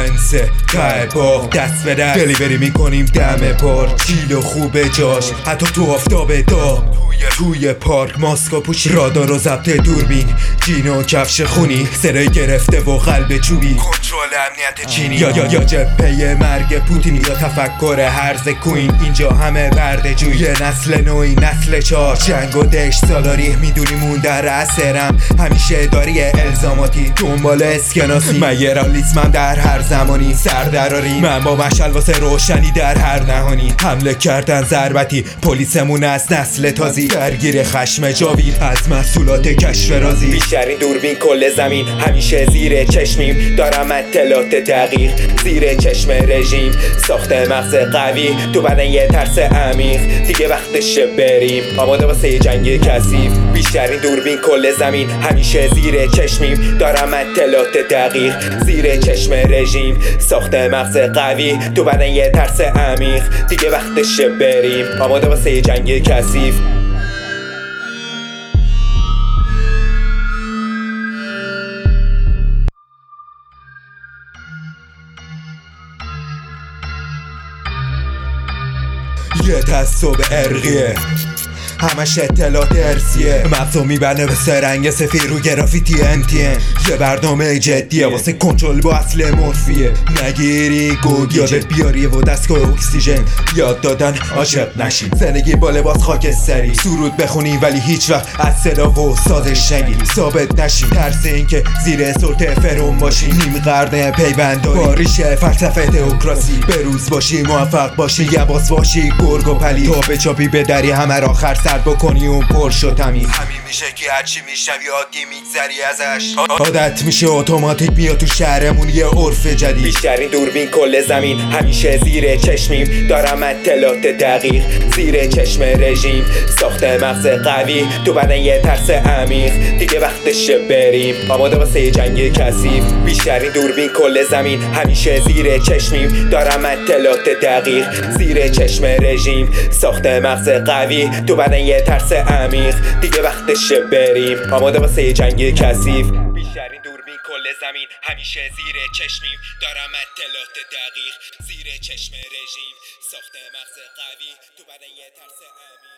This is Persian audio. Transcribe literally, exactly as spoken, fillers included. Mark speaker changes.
Speaker 1: منسه ته باغ دست به دست دلیوری میکنیم دم بار کیلو خوبه جاش حتی تو آفتاب داغ توی پارک ماسکا پوشی رادار و ضبط دوربین جین و کفش خونی سرای گرفته و قلب چوبی کنترل امنیت چینی یا یا یا جبهه مرگ پوتین یا تفکر هرز کوین اینجا همه برده جوی نسل نوی نسل چار جنگ و دشت سالاری میدونی مون در اثرم همیشه داری الزاماتی دنبال اسکناسی من یه رالیسمم در هر زمانی سردراری من با مشعل واسه روشنی در هر نهانی حمله کردن ضربتی پلیسمون از نسل تازی درگیر خشم جاوید از محصولات کشف رازی بیشترین دوربین کل زمین همیشه زیر چشمیم دارم اطلاعات دقیق زیر چشم رژیم ساخته مغز قوی تو بدن یه ترس عمیق دیگه وقتشه بریم آماده واسه جنگ کثیف بیشترین دوربین کل زمین همیشه زیر چشمیم دارم اطلاعات دقیق زیر چشم رژیم ساخته مغز قوی تو بدن یه ترس عمیق دیگه وقتشه بریم آماده واسه جنگ کثیف یه تعصب ارقیه همش اطلاعات ارسیه مغزو میبنه به سرنگ سفیر رو گرافیتی انتین یه برنامه جدیه واسه کنترل با اصل مورفیه نگیری گوگ یادت بیاری و دستگاه اکسیژن یاد دادن عاشق نشین زندگی با لباس خاکستری سرود بخونی ولی هیچ وقت از صدا و سازش نگیری ثابت نشین ترس این که زیر سلطه فرون باشی نیم قرن پیوند داری با ریشه فلسفه تئوکراسی بروز باشی موفق باشی یباس باشی گرگ و پلی تا بچاپی به دری همه را آخر سر بکنی اون پرش و تمیز همین میشه که هرچی میشنوی عادی میگذری ازش عادت میشه اتوماتیک میاد تو شهرمون یه عرف جدید بیشترین دوربین کل زمین همیشه زیر چشمیم دارم اطلاعات دقیق زیر چشم رژیم ساخته مغز قوی تو بدن یه ترس عمیق دیگه وقتشه بریم آماده واسه جنگ کثیف بیشترین دوربین کل زمین همیشه زیر چشمیم دارم اطلاعات دقیق زیر چشم رژیم ساخته مغز قوی تو بدن یه ترس عمیق دیگه وقتشه بریم آماده واسه جنگ کثیف بیشترین دوربین کل زمین همیشه زیر چشمیم دارم اطلاعات دقیق زیر چشم رژیم ساخته مغز قوی تو بدن یه ترس عمیق